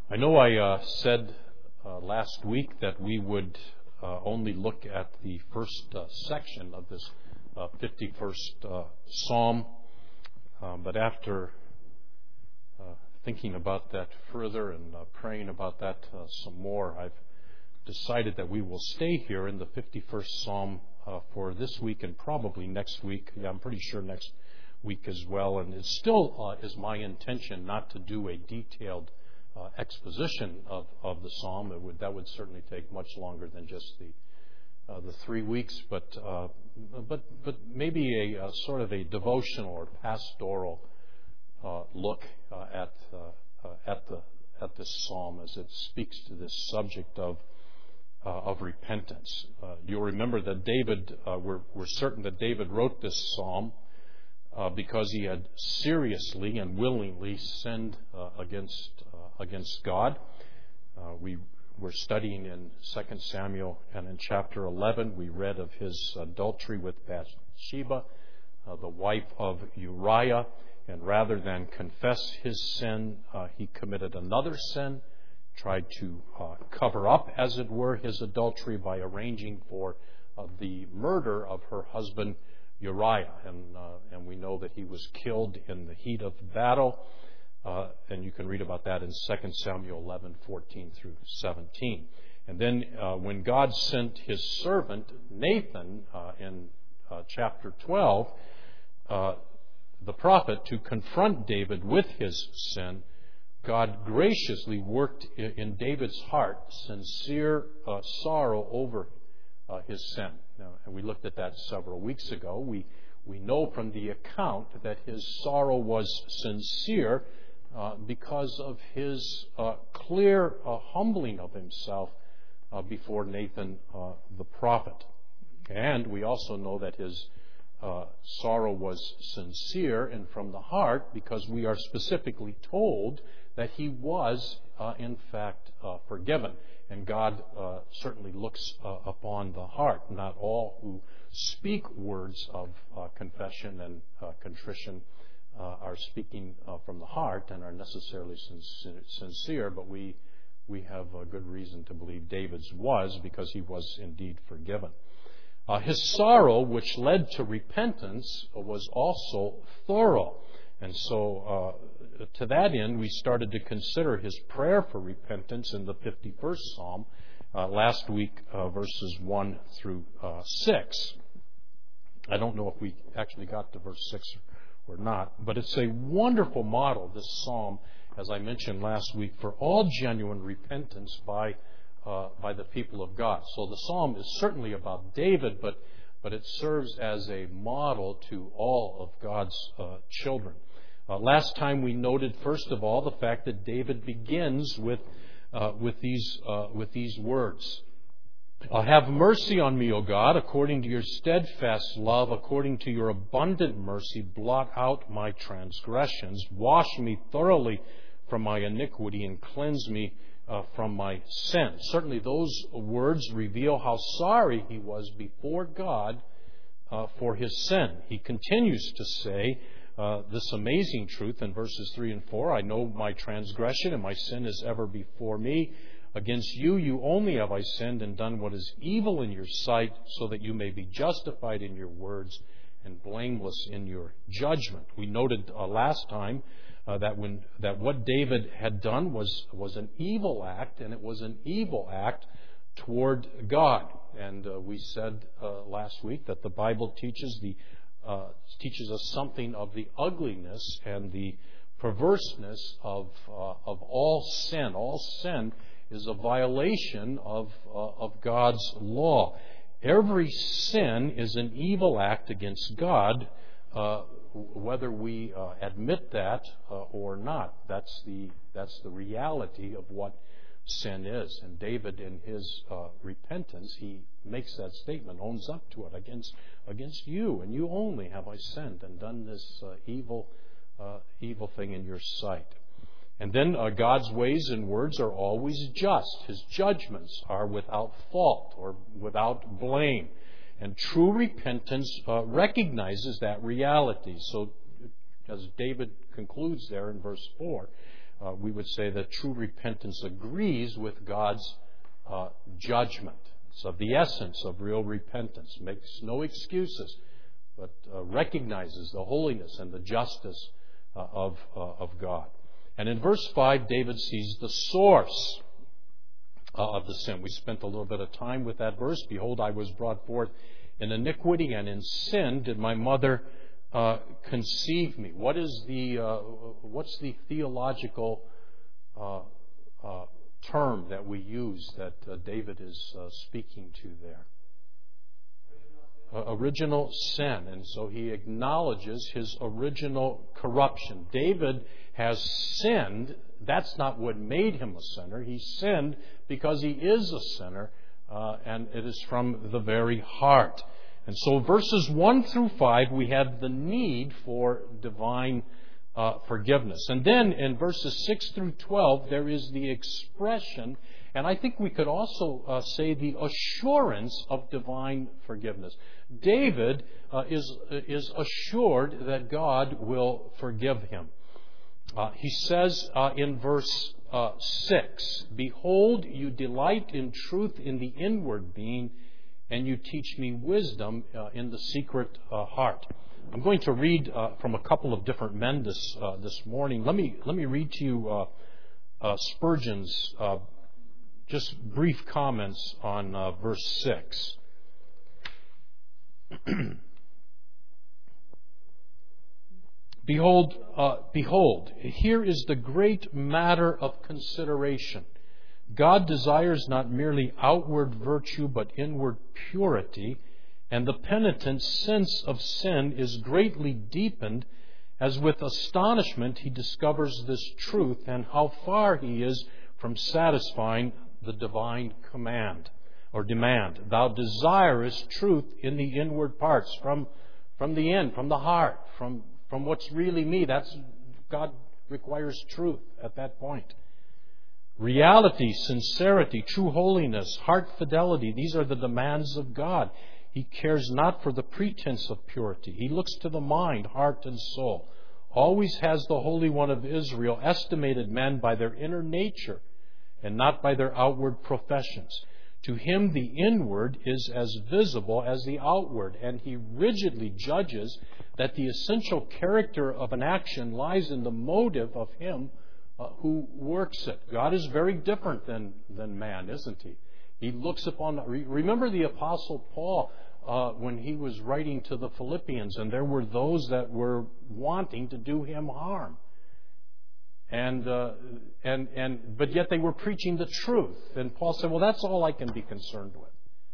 I know I said last week that we would only look at the first section of this 51st Psalm, but after thinking about that further and praying about that some more, I've decided that we will stay here in the 51st Psalm for this week and probably next week. Yeah, I'm pretty sure next week as well. And it still is my intention not to do a detailed exposition of the psalm. That would certainly take much longer than just the 3 weeks, but maybe a sort of a devotional or pastoral look at this psalm as it speaks to this subject of repentance. You'll remember that David, we're certain that David wrote this psalm because he had seriously and willingly sinned against God. We were studying in 2 Samuel, and in chapter 11 we read of his adultery with Bathsheba, the wife of Uriah, and rather than confess his sin, he committed another sin, tried to cover up, as it were, his adultery by arranging for the murder of her husband Uriah, and we know that he was killed in the heat of battle, and you can read about that in 2 Samuel 11:14 through 17. And then when God sent his servant Nathan in chapter 12, the prophet, to confront David with his sin, God graciously worked in David's heart sincere sorrow over his sin. Now, and we looked at that several weeks ago. We know from the account that his sorrow was sincere because of his clear humbling of himself before Nathan the prophet. And we also know that his sorrow was sincere and from the heart because we are specifically told that he was, in fact, forgiven. And God certainly looks upon the heart. Not all who speak words of confession and contrition are speaking from the heart and are necessarily sincere, but we have a good reason to believe David's was, because he was indeed forgiven. His sorrow, which led to repentance, was also thorough. And so to that end, we started to consider his prayer for repentance in the 51st Psalm last week, verses 1 through 6. I don't know if we actually got to verse 6 or not, but it's a wonderful model, this psalm, as I mentioned last week, for all genuine repentance by the people of God. So the psalm is certainly about David, but it serves as a model to all of God's children. Last time we noted, first of all, the fact that David begins with these words. Have mercy on me, O God, according to your steadfast love, according to your abundant mercy, blot out my transgressions. Wash me thoroughly from my iniquity and cleanse me from my sin. Certainly those words reveal how sorry he was before God for his sin. He continues to say this amazing truth in verses 3 and 4. I know my transgression and my sin is ever before me. Against you only have I sinned and done what is evil in your sight, so that you may be justified in your words and blameless in your judgment. We noted last time that what David had done was an evil act, and it was an evil act toward God. And we said last week that the Bible teaches us something of the ugliness and the perverseness of all sin. All sin is a violation of God's law. Every sin is an evil act against God, whether we admit that or not. That's the reality of what sin is. And David, in his repentance, he makes that statement, owns up to it. Against you and you only have I sinned and done this evil thing in your sight. And then God's ways and words are always just. His judgments are without fault or without blame. And true repentance recognizes that reality. So, as David concludes there in verse 4, we would say that true repentance agrees with God's judgment. It's of the essence of real repentance. Makes no excuses, but recognizes the holiness and the justice of God. And in verse 5, David sees the source of the sin. We spent a little bit of time with that verse. Behold, I was brought forth in iniquity, and in sin did my mother conceive me. What's the theological term that we use that David is speaking to there? Original sin. And so he acknowledges his original corruption. David has sinned. That's not what made him a sinner. He sinned because he is a sinner, and it is from the very heart. And so verses 1 through 5, we have the need for divine forgiveness. And then in verses 6 through 12, there is the expression, and I think we could also say the assurance of divine forgiveness. David is assured that God will forgive him. He says in verse 6, Behold, you delight in truth in the inward being, and you teach me wisdom in the secret heart. I'm going to read from a couple of different men this morning. Let me read to you Spurgeon's just brief comments on verse 6. Behold, here is the great matter of consideration. God desires not merely outward virtue, but inward purity, and the penitent's sense of sin is greatly deepened as with astonishment he discovers this truth and how far he is from satisfying the divine command or demand. Thou desirest truth in the inward parts, from the end, from the heart, from what's really me. That's God requires truth at that point. Reality, sincerity, true holiness, heart fidelity, these are the demands of God. He cares not for the pretense of purity. He looks to the mind, heart, and soul. Always has the Holy One of Israel estimated men by their inner nature and not by their outward professions. To him the inward is as visible as the outward, and he rigidly judges that the essential character of an action lies in the motive of him who works it. God is very different than man, isn't he? He looks upon... Remember the Apostle Paul when he was writing to the Philippians, and there were those that were wanting to do him harm. But yet they were preaching the truth. And Paul said, well, that's all I can be concerned with.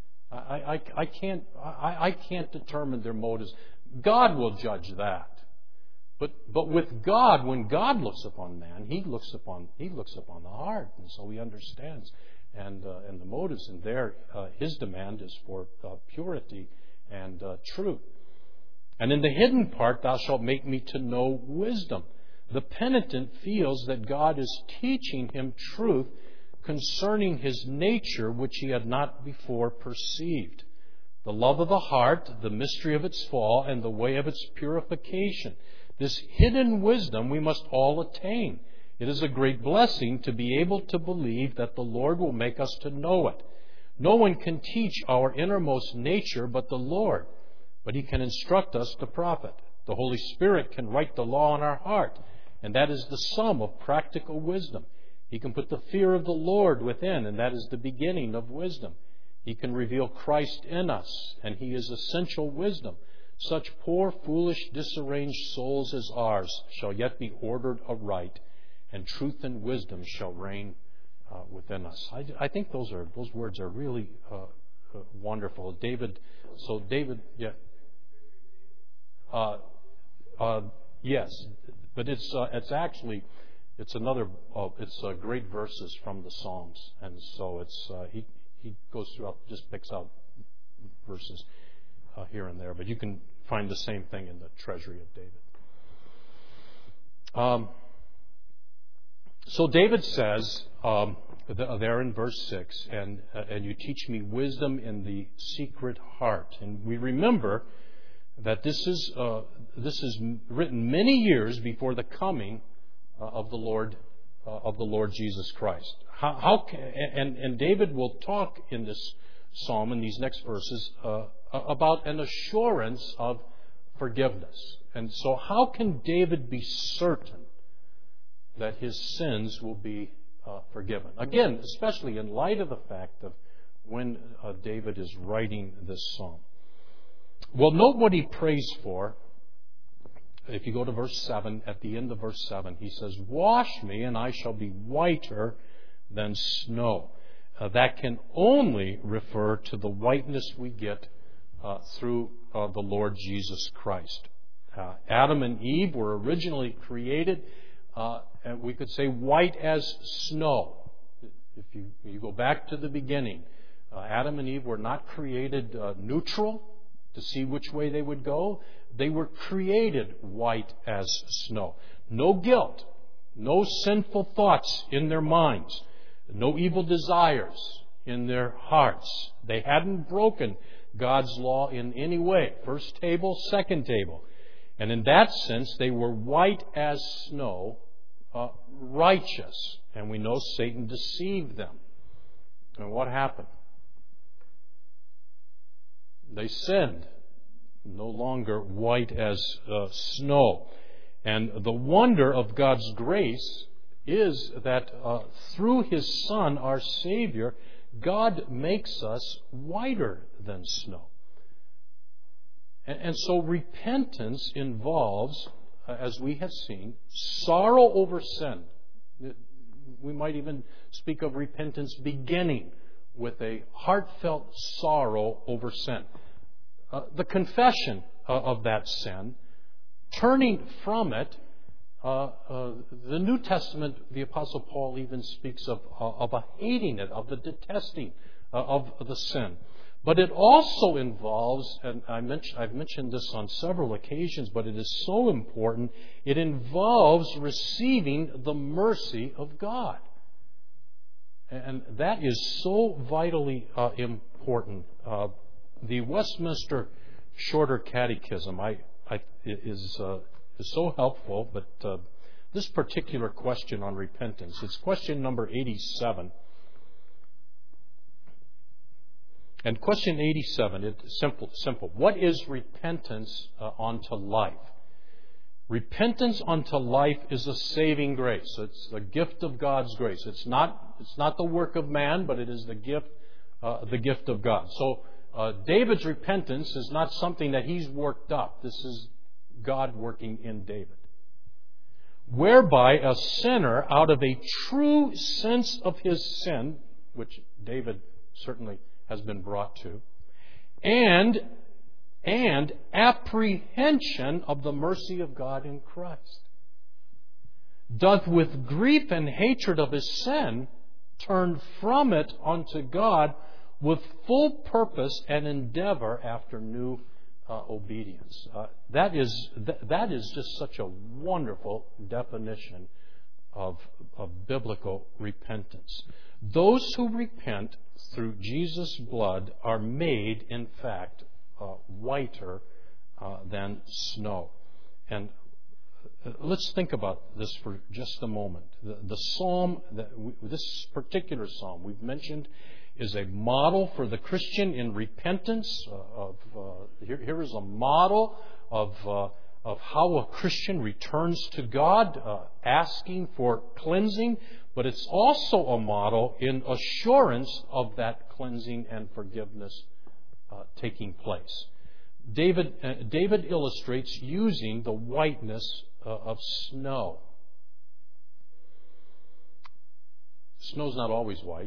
I can't determine their motives. God will judge that. But with God, when God looks upon man, He looks upon the heart, and so He understands and the motives. And there, His demand is for purity and truth. And in the hidden part, thou shalt make me to know wisdom. The penitent feels that God is teaching him truth concerning his nature, which he had not before perceived. The love of the heart, the mystery of its fall, and the way of its purification. This hidden wisdom we must all attain. It is a great blessing to be able to believe that the Lord will make us to know it. No one can teach our innermost nature but the Lord, but He can instruct us to profit. The Holy Spirit can write the law in our heart, and that is the sum of practical wisdom. He can put the fear of the Lord within, and that is the beginning of wisdom. He can reveal Christ in us, and He is essential wisdom. Such poor, foolish, disarranged souls as ours shall yet be ordered aright, and truth and wisdom shall reign within us. I think those words are really wonderful. David, yeah. Yes, but it's great verses from the Psalms, and so he goes throughout, just picks out verses here and there, but you can find the same thing in the treasury of David. So David says there in verse 6, and you teach me wisdom in the secret heart, and we remember that this is written many years before the coming of the Lord of the Lord Jesus Christ. And David will talk in this psalm, in these next verses, about an assurance of forgiveness. And so how can David be certain that his sins will be forgiven? Again, especially in light of the fact of when David is writing this psalm. Well, note what he prays for. If you go to verse 7, at the end of verse 7, he says, "Wash me, and I shall be whiter than snow." That can only refer to the whiteness we get through the Lord Jesus Christ. Adam and Eve were originally created, and we could say white as snow. If you go back to the beginning, Adam and Eve were not created neutral to see which way they would go. They were created white as snow. No guilt, no sinful thoughts in their minds, no evil desires in their hearts. They hadn't broken God's law in any way. First table, second table. And in that sense, they were white as snow, righteous. And we know Satan deceived them. And what happened? They sinned, no longer white as snow. And the wonder of God's grace is that through His Son, our Savior, God makes us whiter than snow. And so repentance involves, as we have seen, sorrow over sin. We might even speak of repentance beginning with a heartfelt sorrow over sin. The confession of that sin, turning from it. The New Testament, the Apostle Paul even speaks of a hating it, of the detesting of the sin. But it also involves, and I've mentioned this on several occasions, but it is so important, it involves receiving the mercy of God. And that is so vitally important. The Westminster Shorter Catechism is so helpful, but this particular question on repentance, it's question number 87. And question 87, it's simple. What is repentance unto life? Repentance unto life is a saving grace. It's a gift of God's grace. It's not the work of man, but it is the gift of God. So David's repentance is not something that he's worked up. This is God working in David. Whereby a sinner, out of a true sense of his sin, which David certainly has been brought to, and apprehension of the mercy of God in Christ, doth with grief and hatred of his sin turn from it unto God with full purpose and endeavor after new obedience. That is just such a wonderful definition of biblical repentance. Those who repent through Jesus' blood are made, in fact, whiter than snow. And let's think about this for just a moment. The psalm, this particular psalm we've mentioned, is a model for the Christian in repentance. Here is a model of how a Christian returns to God, asking for cleansing, but it's also a model in assurance of that cleansing and forgiveness taking place. David illustrates using the whiteness of snow. Snow's not always white.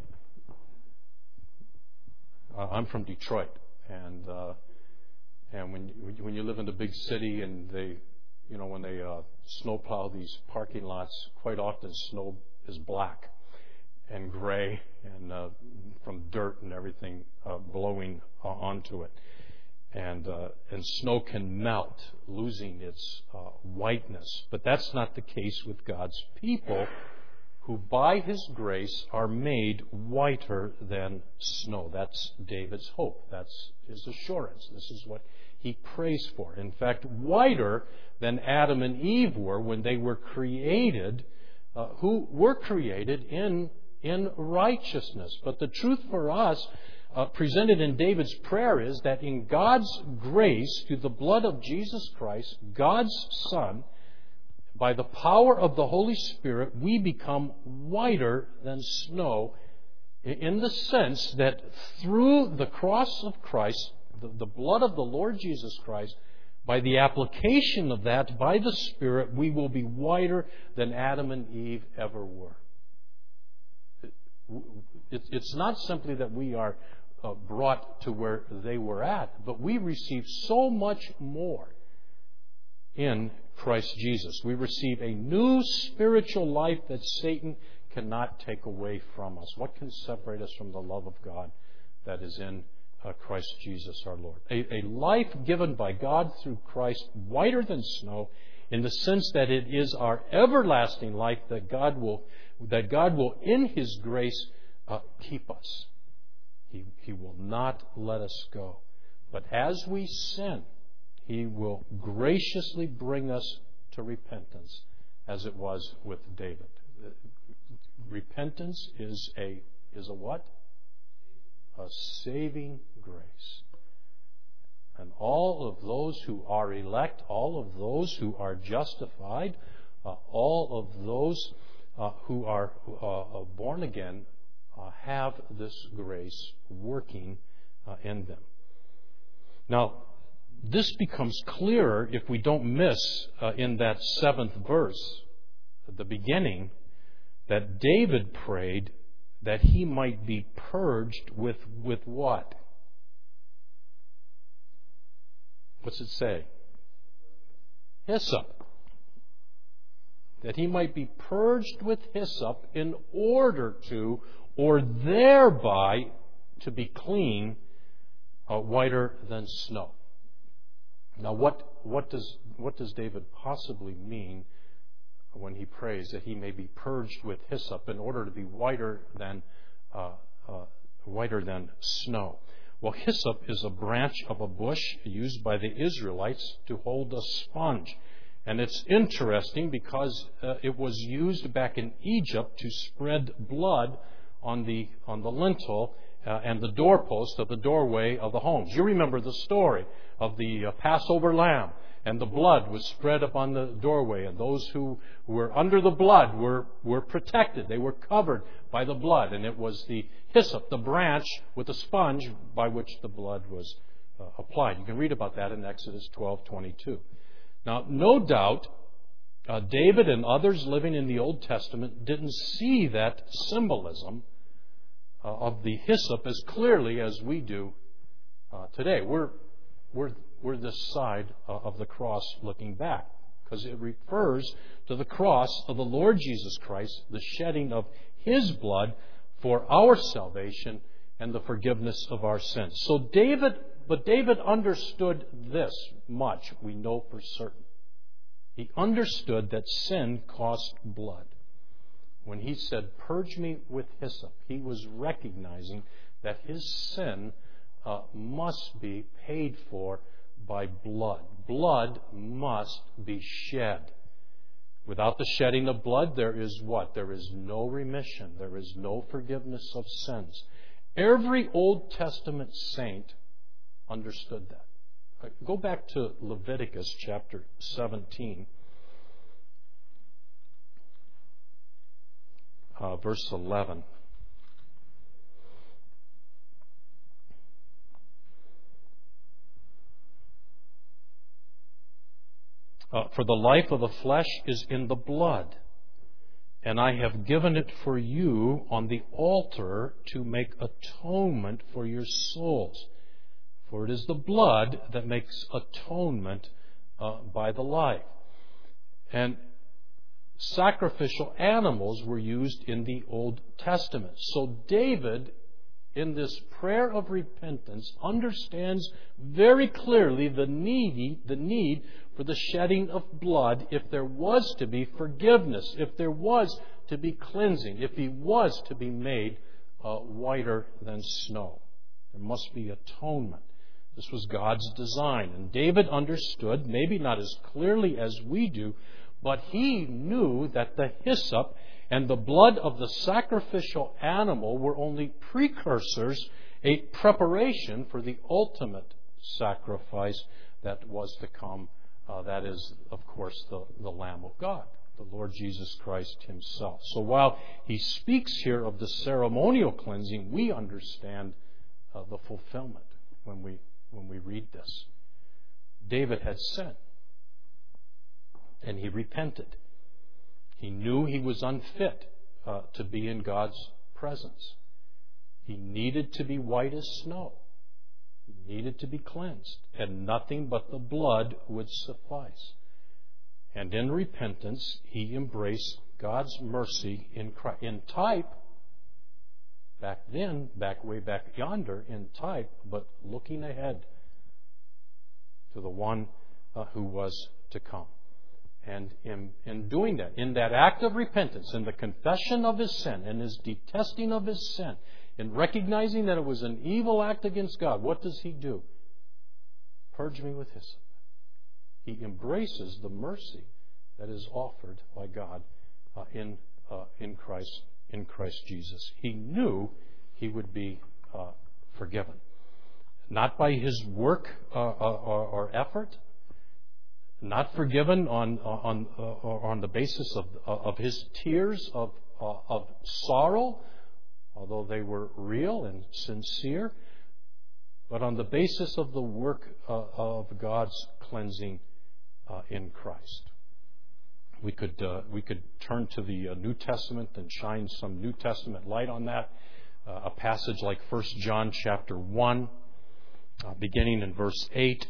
I'm from Detroit, and when you live in a big city and when they snowplow these parking lots, quite often snow is black and gray and from dirt and everything blowing onto it, and snow can melt, losing its whiteness. But that's not the case with God's people, who by His grace are made whiter than snow. That's David's hope. That's his assurance. This is what he prays for. In fact, whiter than Adam and Eve were when they were created who were created in righteousness. But the truth for us, presented in David's prayer, is that in God's grace, through the blood of Jesus Christ, God's Son, by the power of the Holy Spirit, we become whiter than snow, in the sense that through the cross of Christ, the blood of the Lord Jesus Christ, by the application of that, by the Spirit, we will be whiter than Adam and Eve ever were. It's not simply that we are brought to where they were at, but we receive so much more in Christ Jesus. We receive a new spiritual life that Satan cannot take away from us. What can separate us from the love of God that is in Christ Jesus our Lord? A life given by God through Christ, whiter than snow, in the sense that it is our everlasting life that God will in His grace keep us. He will not let us go. But as we sin, He will graciously bring us to repentance, as it was with David. Repentance is a what? A saving grace. And all of those who are elect, all of those who are justified, all of those who are born again have this grace working in them. Now, this becomes clearer if we don't miss in that 7th verse, at the beginning, that David prayed that he might be purged with what? What's it say? Hyssop. That he might be purged with hyssop in order to, or thereby to be clean, whiter than snow. Now, what does David possibly mean when he prays that he may be purged with hyssop in order to be whiter than snow? Well, hyssop is a branch of a bush used by the Israelites to hold a sponge. And it's interesting because it was used back in Egypt to spread blood on the lintel and the doorpost of the doorway of the homes. You remember the story of the Passover lamb, and the blood was spread upon the doorway, and those who were under the blood were protected. They were covered by the blood, and it was the hyssop, the branch with the sponge by which the blood was applied. You can read about that in Exodus 12:22. Now, no doubt, David and others living in the Old Testament didn't see that symbolism of the hyssop as clearly as we do today. We're this side of the cross looking back, because it refers to the cross of the Lord Jesus Christ, the shedding of His blood for our salvation and the forgiveness of our sins. So David understood this much, we know for certain. He understood that sin cost blood. When he said, "Purge me with hyssop," he was recognizing that his sin must be paid for by blood. Blood must be shed. Without the shedding of blood, there is what? There is no remission. There is no forgiveness of sins. Every Old Testament saint understood that. Go back to Leviticus chapter 17, verse 11. For the life of the flesh is in the blood, and I have given it for you on the altar to make atonement for your souls. For it is the blood that makes atonement by the life. And sacrificial animals were used in the Old Testament. So David, in this prayer of repentance, understands very clearly the need for the shedding of blood if there was to be forgiveness, if there was to be cleansing, if he was to be made whiter than snow. There must be atonement. This was God's design. And David understood, maybe not as clearly as we do, But he knew that the hyssop and the blood of the sacrificial animal were only precursors, a preparation for the ultimate sacrifice that was to come. That is, of course, the Lamb of God, the Lord Jesus Christ himself. So while he speaks here of the ceremonial cleansing, we understand the fulfillment when we read this. David had sinned, and he repented. He knew he was unfit to be in God's presence. He needed to be white as snow. He needed to be cleansed, and nothing but the blood would suffice. And in repentance, he embraced God's mercy in Christ. In type, back then, way back yonder, in type, but looking ahead to the one who was to come. And in doing that, in that act of repentance, in the confession of his sin, and his detesting of his sin, in recognizing that it was an evil act against God, what does he do? Purge me with hyssop. He embraces the mercy that is offered by God in Christ Jesus. He knew he would be forgiven, not by his work or effort, not forgiven on the basis of his tears of sorrow, although they were real and sincere, but on the basis of the work of God's cleansing in Christ. We could turn to the New Testament and shine some New Testament light on that. A passage like 1 John chapter 1, beginning in verse 8.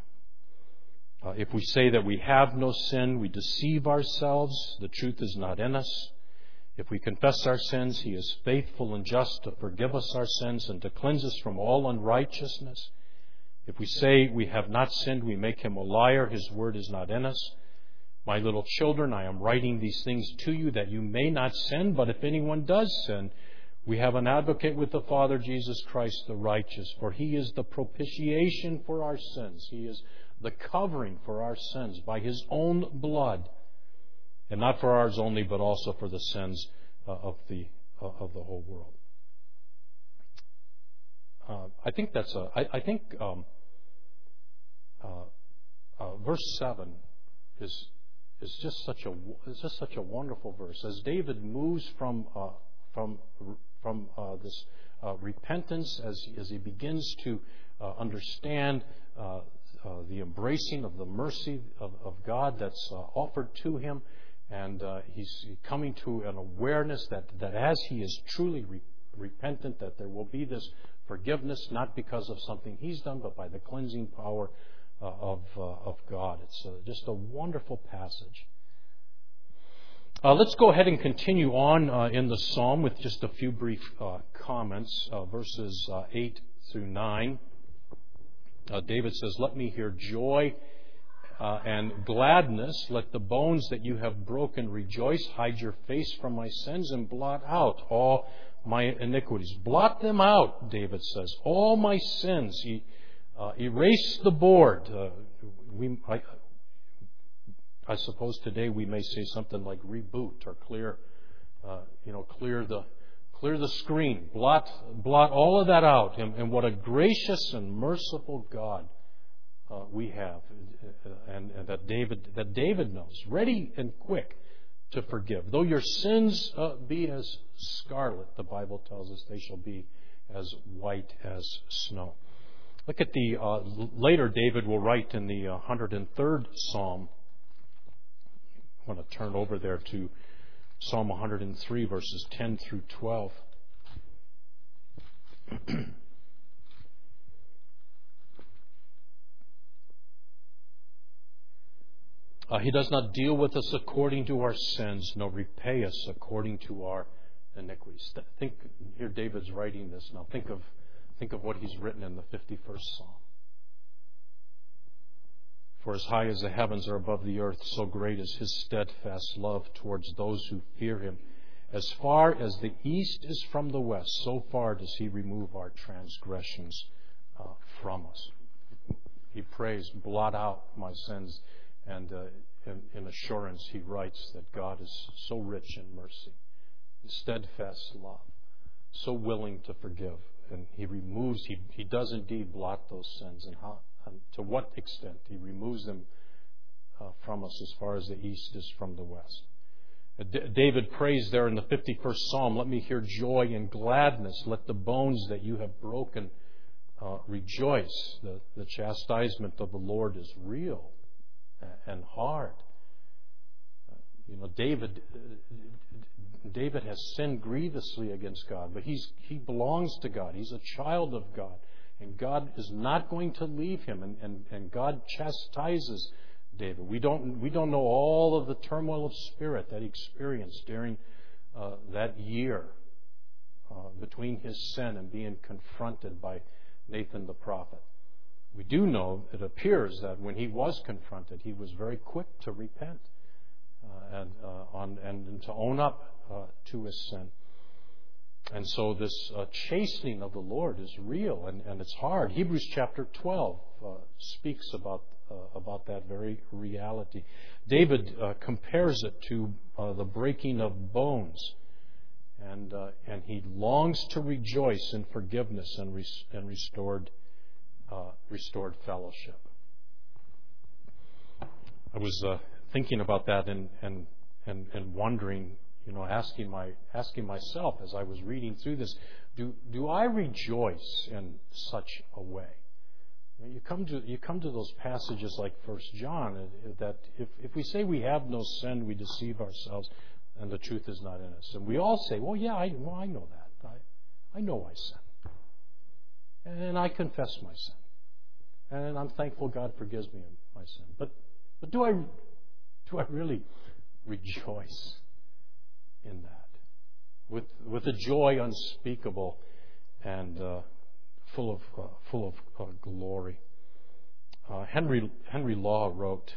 If we say that we have no sin, we deceive ourselves. The truth is not in us. If we confess our sins, he is faithful and just to forgive us our sins and to cleanse us from all unrighteousness. If we say we have not sinned, we make him a liar. His word is not in us. My little children, I am writing these things to you that you may not sin. But if anyone does sin, we have an advocate with the Father, Jesus Christ the righteous. For he is the propitiation for our sins. He is the covering for our sins by his own blood. And not for ours only, but also for the sins of the whole world. I think that's verse 7 is just such a wonderful verse. As David moves from this repentance, as he begins to understand the embracing of the mercy of God that's offered to him. And he's coming to an awareness that as he is truly repentant, that there will be this forgiveness, not because of something he's done, but by the cleansing power of God. It's just a wonderful passage. Let's go ahead and continue on in the psalm with just a few brief comments. Verses 8 through 9. David says, "Let me hear joy and gladness. Let the bones that you have broken rejoice. Hide your face from my sins and blot out all my iniquities." Blot them out, David says. All my sins. Erase the board. I suppose today we may say something like reboot or clear the screen. Blot all of that out. And what a gracious and merciful God we have, and that David knows, ready and quick to forgive. Though your sins be as scarlet, the Bible tells us they shall be as white as snow. Look at the later David will write in the 103rd Psalm. I want to turn over there to Psalm 103, verses 10 through 12. He does not deal with us according to our sins, nor repay us according to our iniquities. Think here, David's writing this now. Think of what he's written in the 51st Psalm. For as high as the heavens are above the earth, so great is his steadfast love towards those who fear him. As far as the east is from the west, so far does he remove our transgressions from us. He prays, blot out my sins. And in assurance, he writes that God is so rich in mercy, in steadfast love, so willing to forgive. And he does indeed blot those sins. And to what extent he removes them from us as far as the east is from the west. David prays there in the 51st Psalm, let me hear joy and gladness. Let the bones that you have broken rejoice. The chastisement of the Lord is real and hard. David has sinned grievously against God, but he belongs to God. He's a child of God. And God is not going to leave him. And God chastises David. We don't know all of the turmoil of spirit that he experienced during that year between his sin and being confronted by Nathan the prophet. We do know, it appears, that when he was confronted, he was very quick to repent and to own up to his sin. And so this chastening of the Lord is real and it's hard. Hebrews chapter 12 speaks about that very reality. David compares it to the breaking of bones, and he longs to rejoice in forgiveness and restored fellowship. I was thinking about that and wondering, asking myself as I was reading through this, do I rejoice in such a way? You come to those passages like 1 John that if we say we have no sin, we deceive ourselves, and the truth is not in us. And we all say, well, yeah, I know that. I know I sin, and I confess my sin, and I'm thankful God forgives me of my sin. But do I really rejoice in that with a joy unspeakable and full of glory? Henry Law wrote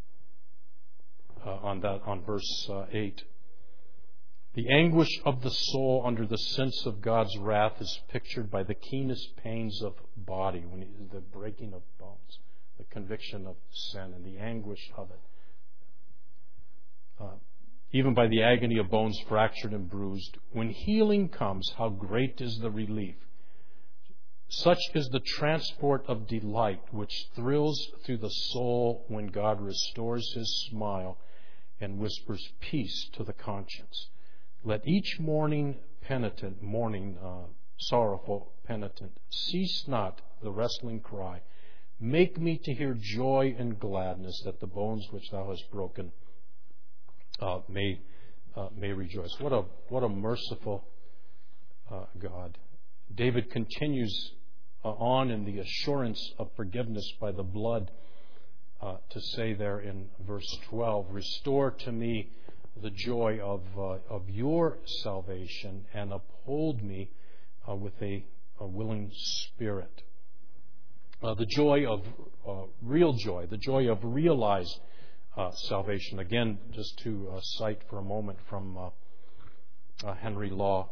on verse 8. The anguish of the soul under the sense of God's wrath is pictured by the keenest pains of body, the breaking of bones, the conviction of sin, and the anguish of it. Even by the agony of bones fractured and bruised. When healing comes, how great is the relief. Such is the transport of delight which thrills through the soul when God restores His smile and whispers peace to the conscience. Let each sorrowful penitent, cease not the wrestling cry. Make me to hear joy and gladness, that the bones which Thou hast broken may rejoice. What a merciful God. David continues on in the assurance of forgiveness by the blood to say there in verse 12, restore to me the joy of your salvation and uphold me with a willing spirit. The joy of real joy, the joy of realized salvation. Again, just to cite for a moment from Henry Law.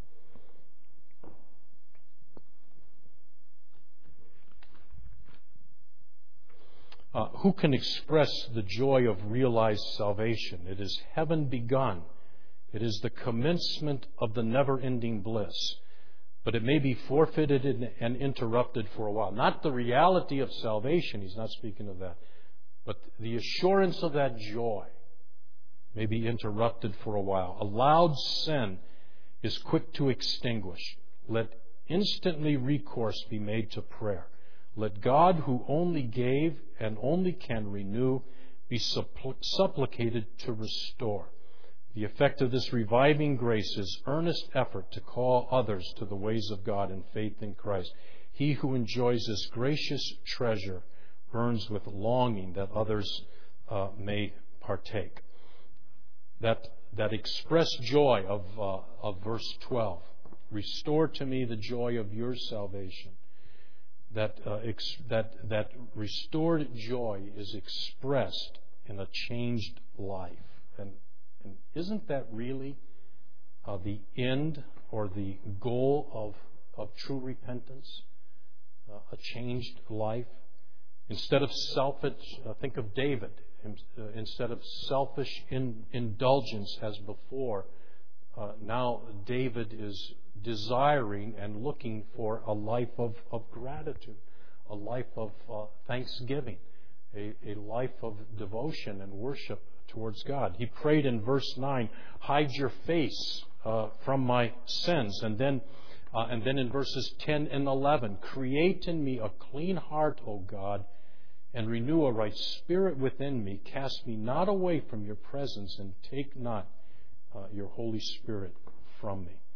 Who can express the joy of realized salvation? It is heaven begun. It is the commencement of the never-ending bliss. But it may be forfeited and interrupted for a while. Not the reality of salvation, he's not speaking of that. But the assurance of that joy may be interrupted for a while. Allowed sin is quick to extinguish. Let instantly recourse be made to prayer. Let God, who only gave and only can renew, be supplicated to restore. The effect of this reviving grace is earnest effort to call others to the ways of God in faith in Christ. He who enjoys this gracious treasure burns with longing that others may partake. That expressed joy of verse 12. Restore to me the joy of your salvation. That restored joy is expressed in a changed life. And isn't that really the end or the goal of true repentance? A changed life? Instead of selfish, think of David instead of selfish indulgence as before, now David is desiring and looking for a life of gratitude, a life of thanksgiving, a life of devotion and worship towards God. He prayed in verse 9, "Hide your face from my sins." And then in verses 10 and 11, "Create in me a clean heart, O God, and renew a right spirit within me. Cast me not away from your presence, and take not your Holy Spirit from me."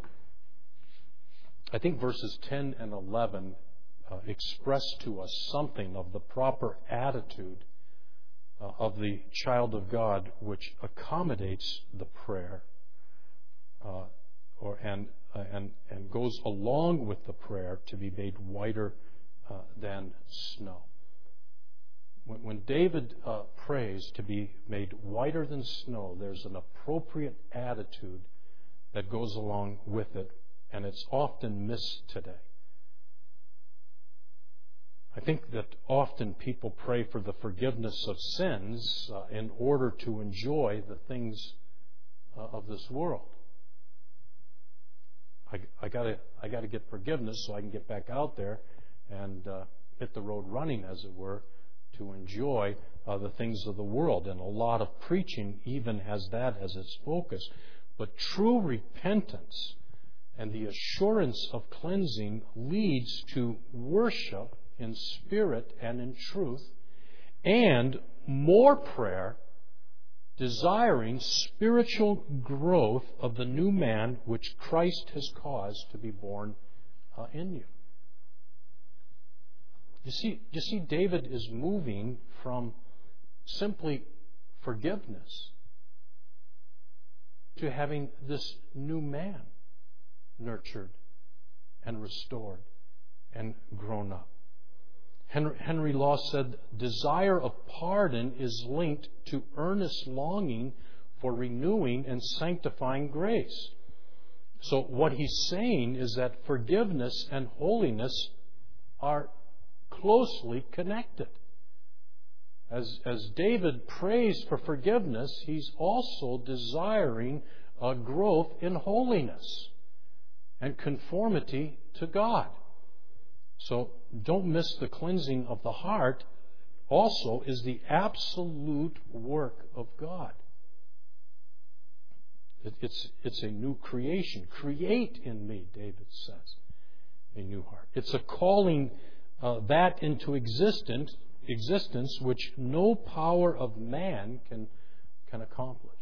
I think verses 10 and 11 express to us something of the proper attitude of the child of God, which accommodates the prayer and goes along with the prayer to be made whiter than snow. When David prays to be made whiter than snow, there's an appropriate attitude that goes along with it, and it's often missed today. I think that often people pray for the forgiveness of sins in order to enjoy the things of this world. I gotta get forgiveness so I can get back out there and hit the road running, as it were, to enjoy the things of the world. And a lot of preaching even has that as its focus. But true repentance and the assurance of cleansing leads to worship in spirit and in truth, and more prayer, desiring spiritual growth of the new man which Christ has caused to be born in you. You see, David is moving from simply forgiveness to having this new man nurtured and restored and grown up. Henry Law said, "Desire of pardon is linked to earnest longing for renewing and sanctifying grace." So what he's saying is that forgiveness and holiness are closely connected. As David prays for forgiveness, he's also desiring a growth in holiness and conformity to God. So don't miss the cleansing of the heart also is the absolute work of God. It's a new creation. Create in me, David says, a new heart. It's a calling that into existence which no power of man can accomplish.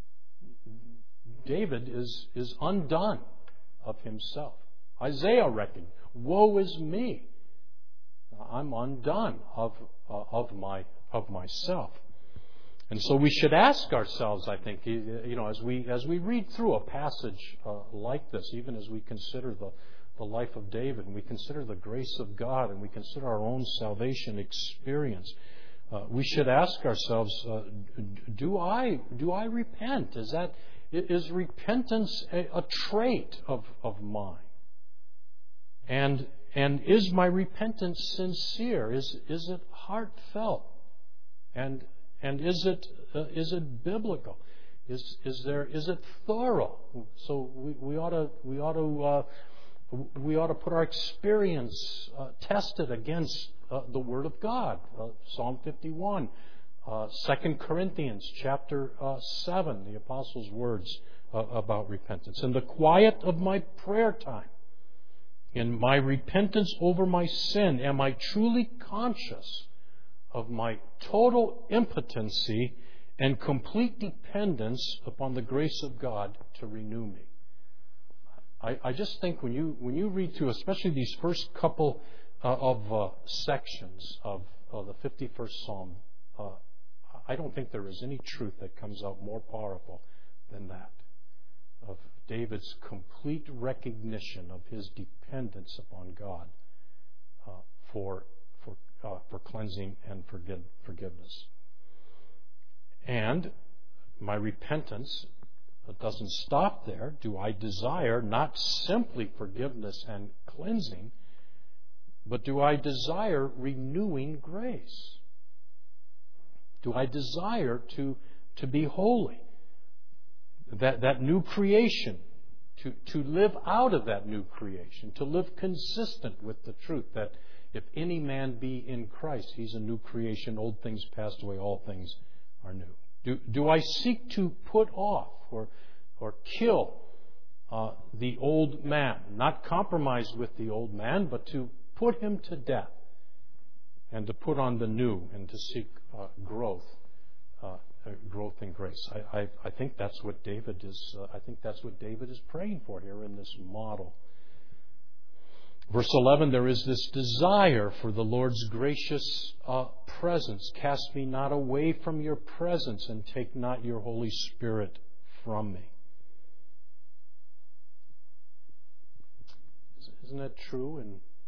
David is undone of himself. Isaiah reckoned, "Woe is me! I'm undone of myself." And so we should ask ourselves, I think, as we read through a passage like this, even as we consider the life of David, and we consider the grace of God, and we consider our own salvation experience, we should ask ourselves, do I repent? Is repentance a trait of mine? And is my repentance sincere? Is it heartfelt? And is it biblical? Is it thorough? So we ought to put our experience tested against the Word of God. Psalm 51, 2 Corinthians chapter 7, the Apostles' words about repentance. In the quiet of my prayer time, in my repentance over my sin, am I truly conscious of my total impotency and complete dependence upon the grace of God to renew me? I just think when you read through, especially these first couple of sections of the 51st Psalm, I don't think there is any truth that comes out more powerful than that, of David's complete recognition of his dependence upon God for cleansing and forgiveness. And my repentance doesn't stop there. Do I desire not simply forgiveness and cleansing, but do I desire renewing grace? Do I desire to be holy? That new creation, to live out of that new creation, to live consistent with the truth that if any man be in Christ, he's a new creation. Old things passed away, all things are new. Do I seek to put off or kill the old man? Not compromise with the old man, but to put him to death and to put on the new and to seek growth in grace. I think that's what David is. I think that's what David is praying for here in this model. Verse 11, there is this desire for the Lord's gracious presence. Cast me not away from your presence, and take not your Holy Spirit from me. Isn't that true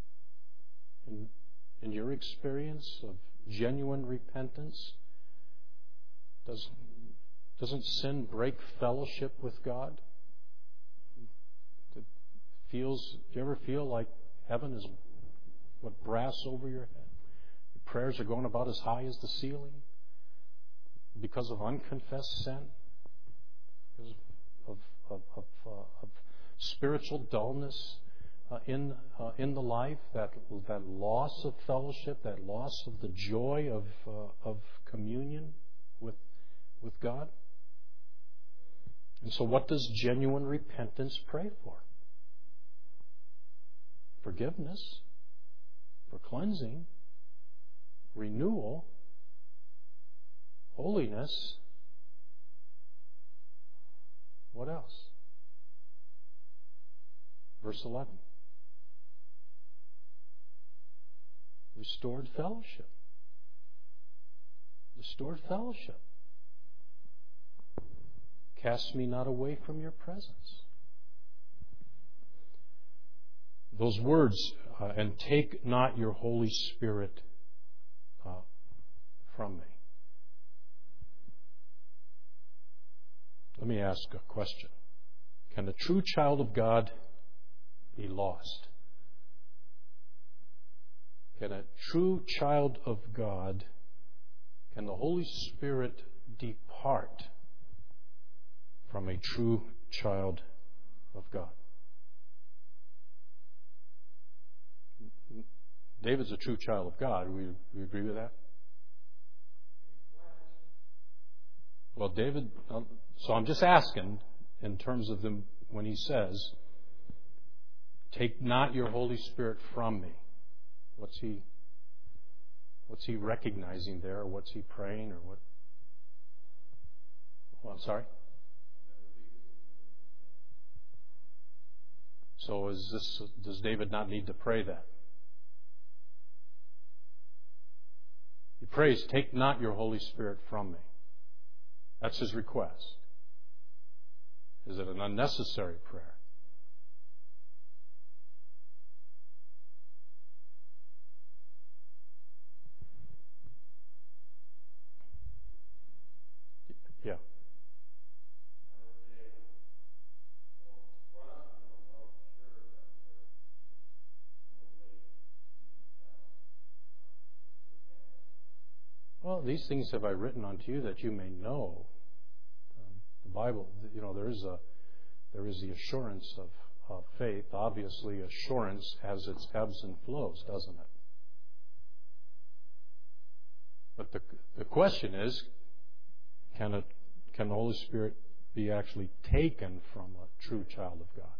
in your experience of genuine repentance? Doesn't sin break fellowship with God? Do you ever feel like heaven is what brass over your head? Your prayers are going about as high as the ceiling because of unconfessed sin, because of spiritual dullness in the life, that loss of fellowship, that loss of the joy of communion with God. And so what does genuine repentance pray for? Forgiveness, for cleansing, renewal, holiness. What else? Verse 11. Restored fellowship. Restored fellowship. Cast me not away from your presence. Those words, and take not your Holy Spirit from me. Let me ask a question. Can a true child of God be lost? Can a true child of God, can the Holy Spirit depart from a true child of God? David's a true child of God. We agree with that? Well, David, so I'm just asking in terms of them when he says, take not your Holy Spirit from me. What's he recognizing there? Or what's he praying? Or what? Well, I'm sorry? So does David not need to pray that? He prays, take not your Holy Spirit from me. That's his request. Is it an unnecessary prayer? Yeah. Well, these things have I written unto you that you may know. The Bible, there is the assurance of faith. Obviously, assurance has its ebbs and flows, doesn't it? But the question is, can the Holy Spirit be actually taken from a true child of God?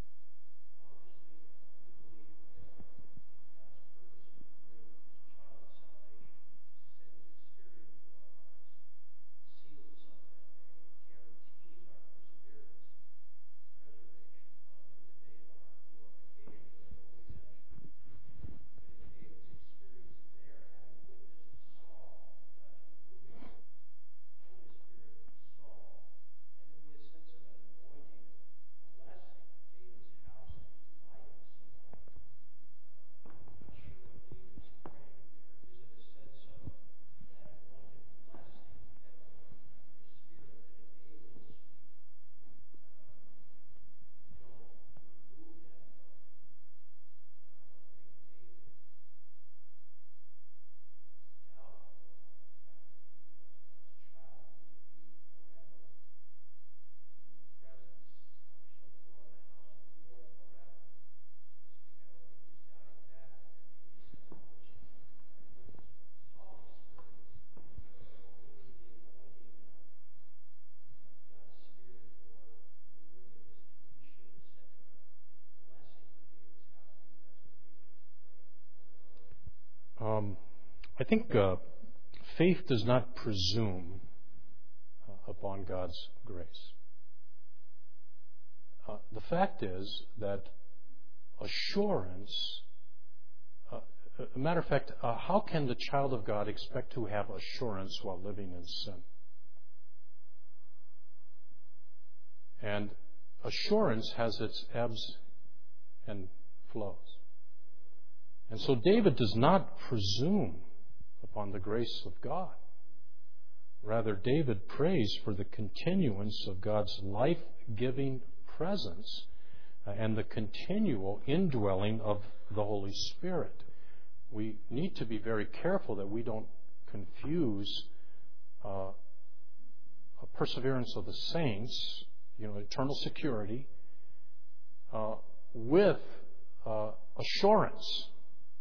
I think faith does not presume upon God's grace. The fact is that assurance, a matter of fact, how can the child of God expect to have assurance while living in sin? And assurance has its ebbs and flows. And so David does not presume upon the grace of God. Rather, David prays for the continuance of God's life-giving presence and the continual indwelling of the Holy Spirit. We need to be very careful that we don't confuse a perseverance of the saints, eternal security, with assurance.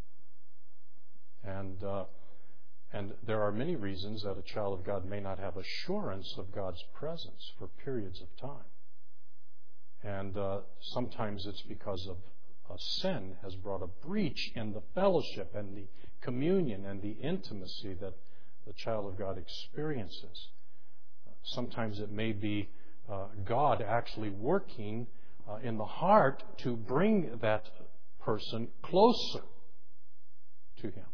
And there are many reasons that a child of God may not have assurance of God's presence for periods of time. And sometimes it's because of sin has brought a breach in the fellowship and the communion and the intimacy that the child of God experiences. Sometimes it may be God actually working in the heart to bring that person closer to Him.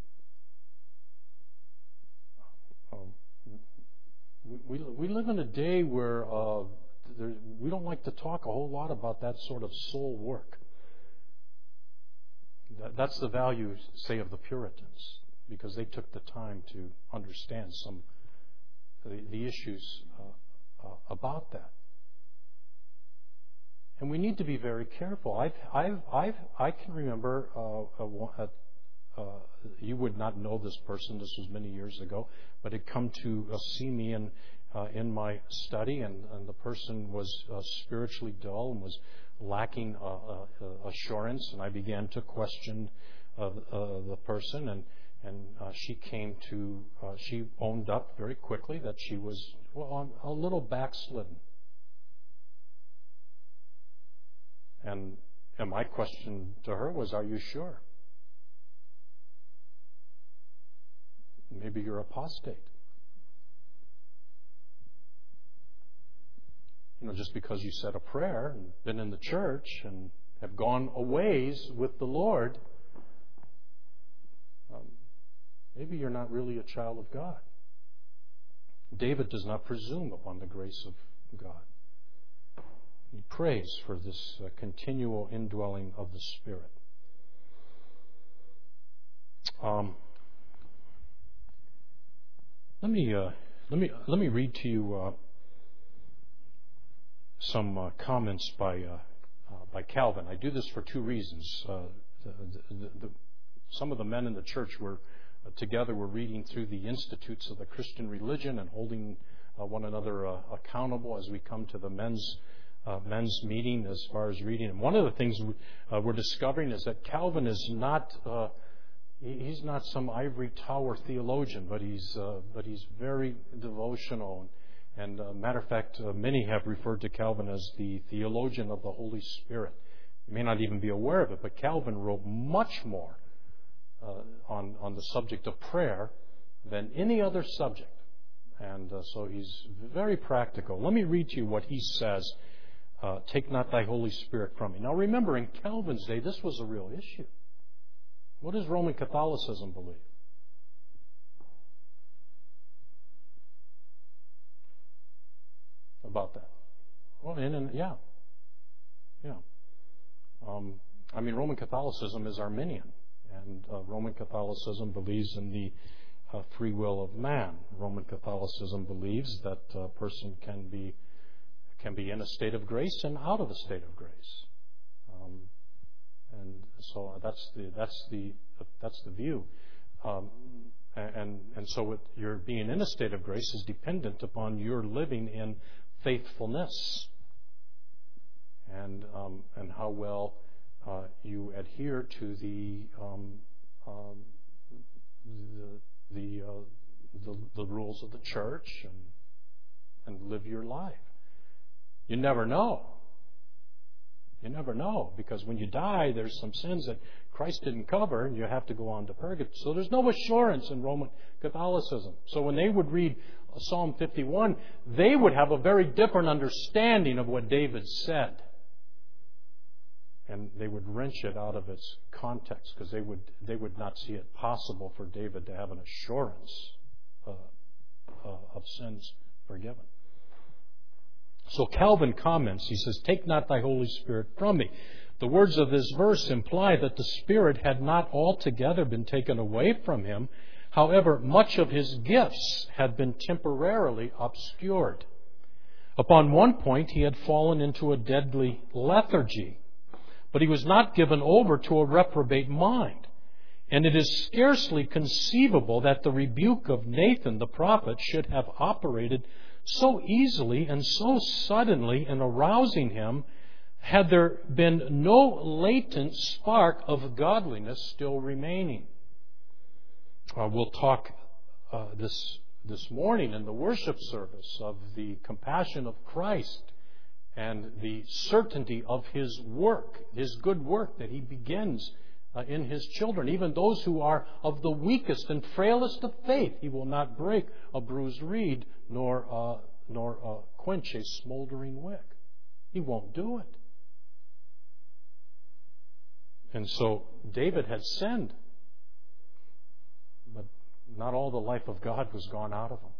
We live in a day where we don't like to talk a whole lot about that sort of soul work. That's the value, say, of the Puritans, because they took the time to understand some of the issues about that. And we need to be very careful. I can remember you would not know this person. This was many years ago, but had come to see me in my study, and the person was spiritually dull and was lacking assurance. And I began to question the person, and she owned up very quickly that she was a little backslidden. And my question to her was, "Are you sure? Maybe you're apostate. Just because you said a prayer and been in the church and have gone a ways with the Lord, maybe you're not really a child of God." David does not presume upon the grace of God. He prays for this continual indwelling of the Spirit. Let me read to you some comments by Calvin. I do this for two reasons. Some of the men in the church were together. We're reading through the Institutes of the Christian Religion and holding one another accountable as we come to the men's meeting as far as reading. And one of the things we're discovering is that Calvin is not. He's not some ivory tower theologian, but he's very devotional. And matter of fact, many have referred to Calvin as the theologian of the Holy Spirit. You may not even be aware of it, but Calvin wrote much more on the subject of prayer than any other subject. And so he's very practical. Let me read to you what he says. Take not thy Holy Spirit from me. Now remember, in Calvin's day, this was a real issue. What does Roman Catholicism believe? About that? Well, yeah. Roman Catholicism is Arminian, and Roman Catholicism believes in the free will of man. Roman Catholicism believes that a person can be in a state of grace and out of a state of grace. And so that's the view, and so your being in a state of grace is dependent upon your living in faithfulness, and how well you adhere to the rules of the church and live your life. You never know. You never know, because when you die, there's some sins that Christ didn't cover, and you have to go on to purgatory. So there's no assurance in Roman Catholicism. So when they would read Psalm 51, they would have a very different understanding of what David said. And they would wrench it out of its context, because they would not see it possible for David to have an assurance of sins forgiven. So Calvin comments, he says, "Take not thy Holy Spirit from me." The words of this verse imply that the Spirit had not altogether been taken away from him. However, much of his gifts had been temporarily obscured. Upon one point, he had fallen into a deadly lethargy, but he was not given over to a reprobate mind. And it is scarcely conceivable that the rebuke of Nathan the prophet should have operated so easily and so suddenly in arousing him, had there been no latent spark of godliness still remaining. We'll talk this morning in the worship service of the compassion of Christ and the certainty of His work, His good work that He begins in His children. Even those who are of the weakest and frailest of faith, He will not break a bruised reed nor quench a smoldering wick. He won't do it. And so David had sinned, but not all the life of God was gone out of him.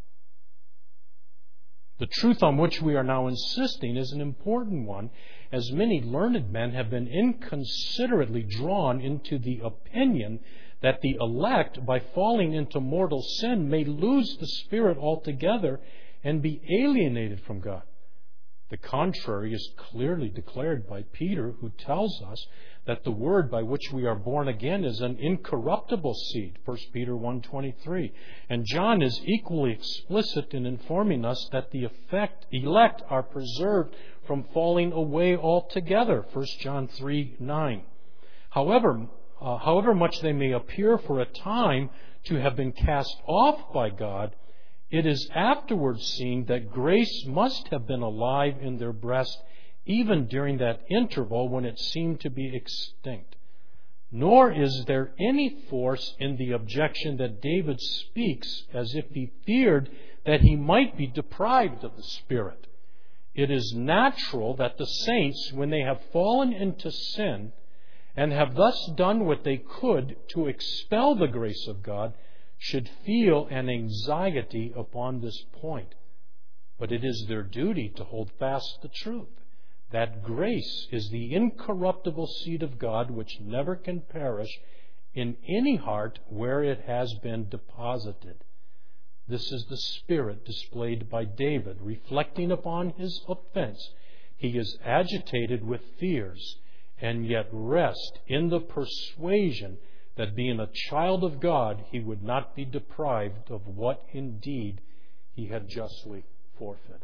The truth on which we are now insisting is an important one, as many learned men have been inconsiderately drawn into the opinion that the elect, by falling into mortal sin, may lose the Spirit altogether and be alienated from God. The contrary is clearly declared by Peter, who tells us that the word by which we are born again is an incorruptible seed, 1 Peter 1:23. And John is equally explicit in informing us that the elect are preserved from falling away altogether, 1 John 3:9. However much they may appear for a time to have been cast off by God, it is afterwards seen that grace must have been alive in their breast even during that interval when it seemed to be extinct. Nor is there any force in the objection that David speaks as if he feared that he might be deprived of the Spirit. It is natural that the saints, when they have fallen into sin and have thus done what they could to expel the grace of God, should feel an anxiety upon this point. But it is their duty to hold fast the truth, that grace is the incorruptible seed of God which never can perish in any heart where it has been deposited. This is the spirit displayed by David, reflecting upon his offense. He is agitated with fears, and yet rest in the persuasion that being a child of God, he would not be deprived of what indeed he had justly forfeited.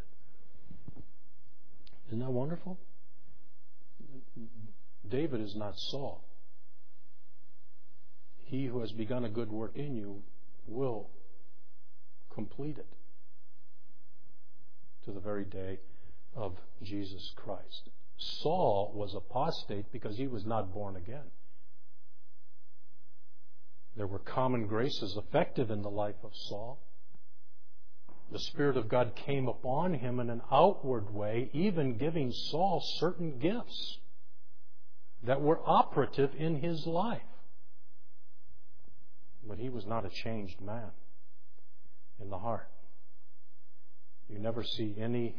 Isn't that wonderful? David is not Saul. He who has begun a good work in you will complete it to the very day of Jesus Christ. Saul was apostate because he was not born again. There were common graces effective in the life of Saul. The Spirit of God came upon him in an outward way, even giving Saul certain gifts that were operative in his life. But he was not a changed man in the heart. You never see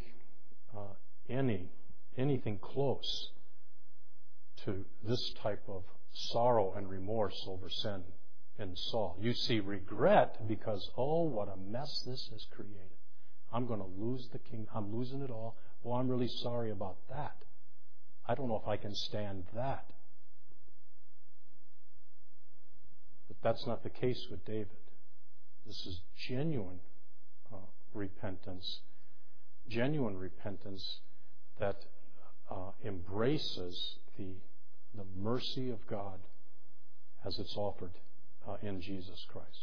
anything close to this type of sorrow and remorse over sin in Saul. You see regret because, oh, what a mess this has created. I'm going to lose the king. I'm losing it all. Oh, I'm really sorry about that. I don't know if I can stand that. But that's not the case with David. This is genuine repentance. Genuine repentance that embraces the mercy of God as it's offered in Jesus Christ.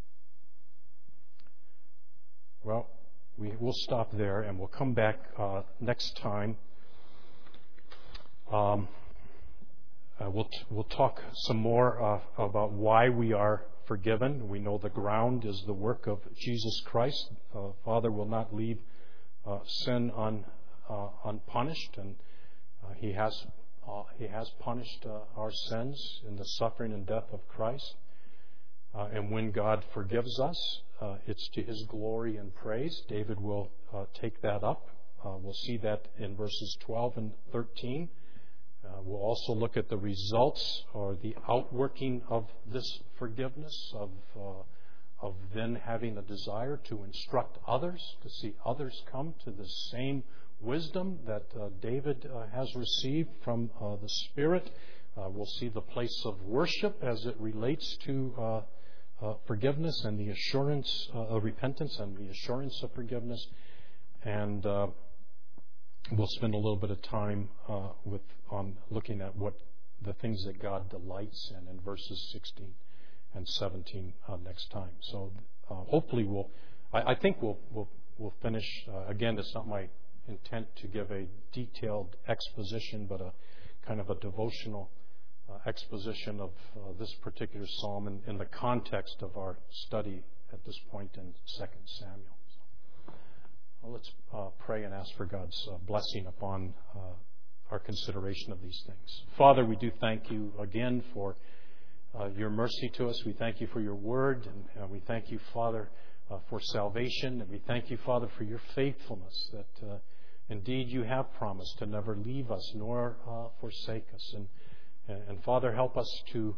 Well, we'll stop there and we'll come back next time We'll talk some more about why we are forgiven. We know the ground is the work of Jesus Christ. Father will not leave sin unpunished, and He has punished our sins in the suffering and death of Christ. And when God forgives us, it's to His glory and praise. David will take that up. We'll see that in verses 12 and 13. We'll also look at the results or the outworking of this forgiveness, of then having a desire to instruct others, to see others come to the same wisdom that David has received from the Spirit. We'll see the place of worship as it relates to forgiveness and the assurance of repentance and the assurance of forgiveness. And we'll spend a little bit of time on looking at what the things that God delights in verses 16 and 17 next time. So hopefully I think we'll finish. Again, it's not my intent to give a detailed exposition, but a kind of a devotional exposition of this particular psalm in the context of our study at this point in 2 Samuel. Well, let's pray and ask for God's blessing upon our consideration of these things. Father, we do thank You again for Your mercy to us. We thank You for Your word, and we thank You, Father, for salvation. And we thank You, Father, for Your faithfulness, that indeed You have promised to never leave us nor forsake us. And Father, help us to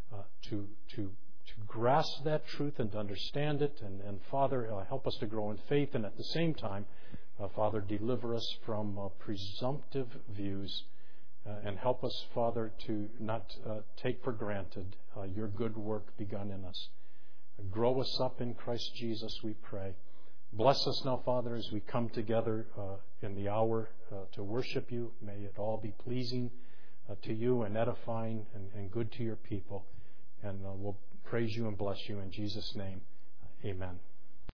grasp that truth and to understand it. And Father, help us to grow in faith. And at the same time, Father, deliver us from presumptive views. And help us, Father, to not take for granted Your good work begun in us. Grow us up in Christ Jesus, we pray. Bless us now, Father, as we come together in the hour to worship You. May it all be pleasing to You and edifying and good to Your people. And we'll praise You and bless You in Jesus' name. Amen.